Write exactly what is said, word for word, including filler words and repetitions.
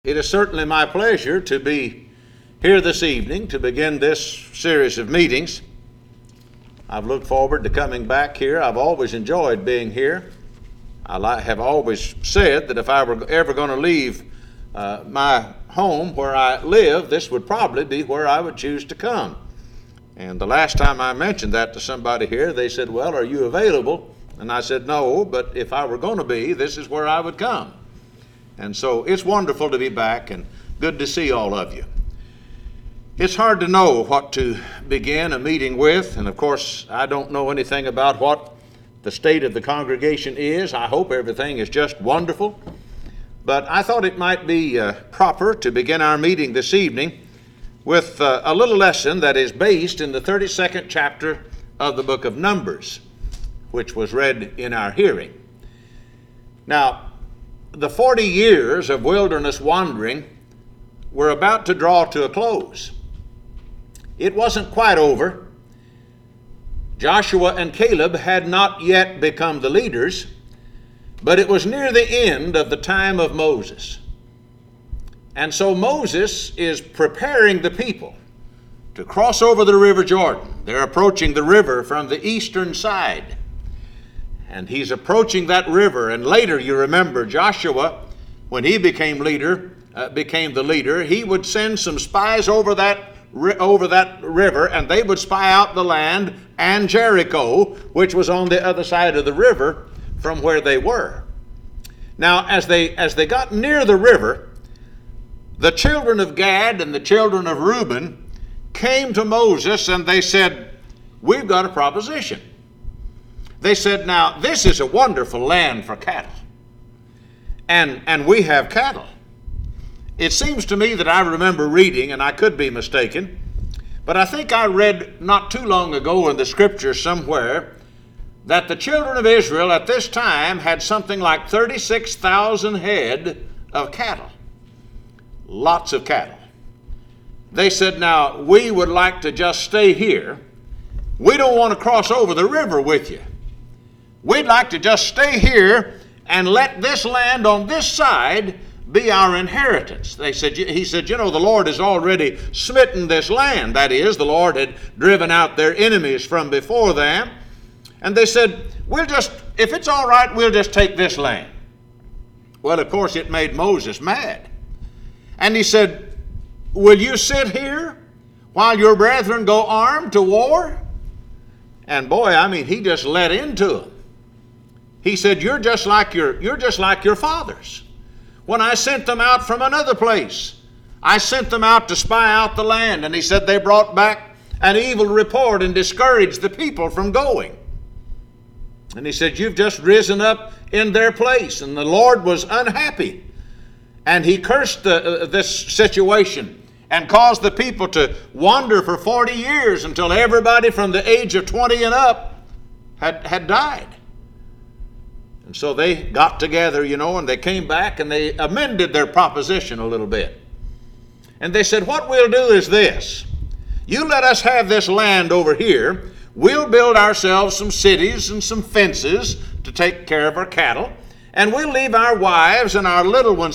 It is certainly my pleasure to be here this evening to begin this series of meetings. I've looked forward to coming back here. I've always enjoyed being here. I have always said that if I were ever going to leave uh, my home where I live, this would probably be where I would choose to come. And the last time I mentioned that to somebody here, they said, "Well, are you available?" And I said, "No, but if I were going to be, this is where I would come." And so it's wonderful to be back and good to see all of you. It's hard to know what to begin a meeting with, and of course I don't know anything about what the state of the congregation is. I hope everything is just wonderful. But I thought it might be uh, proper to begin our meeting this evening with uh, a little lesson that is based in the thirty-second chapter of the book of Numbers, which was read in our hearing. Now, the forty years of wilderness wandering were about to draw to a close. It wasn't quite over. Joshua and Caleb had not yet become the leaders, but it was near the end of the time of Moses. And so Moses is preparing the people to cross over the River Jordan. They're approaching the river from the eastern side. And he's approaching that river, and later, you remember, Joshua, when he became leader, uh, became the leader, he would send some spies over that ri- over that river, and they would spy out the land and Jericho, which was on the other side of the river from where they were. Now, as they as they got near the river, the children of Gad and the children of Reuben came to Moses, and they said, "We've got a proposition." They said, "Now, this is a wonderful land for cattle, and, and we have cattle." It seems to me that I remember reading, and I could be mistaken, but I think I read not too long ago in the scripture somewhere that the children of Israel at this time had something like thirty-six thousand head of cattle. Lots of cattle. They said, "Now, we would like to just stay here. We don't want to cross over the river with you. We'd like to just stay here and let this land on this side be our inheritance." They said, he said, "You know, the Lord has already smitten this land." That is, the Lord had driven out their enemies from before them. And they said, "We'll just, if it's all right, we'll just take this land." Well, of course, it made Moses mad. And he said, "Will you sit here while your brethren go armed to war?" And boy, I mean, he just let into them. He said, you're just like your, you're just like your fathers. When I sent them out from another place, I sent them out to spy out the land. And he said they brought back an evil report and discouraged the people from going. And he said, you've just risen up in their place. And the Lord was unhappy. And he cursed the, uh, this situation and caused the people to wander for forty years until everybody from the age of twenty and up had, had died. And so they got together, you know, and they came back and they amended their proposition a little bit. And they said, what we'll do is this. You let us have this land over here. We'll build ourselves some cities and some fences to take care of our cattle. And we'll leave our wives and our little ones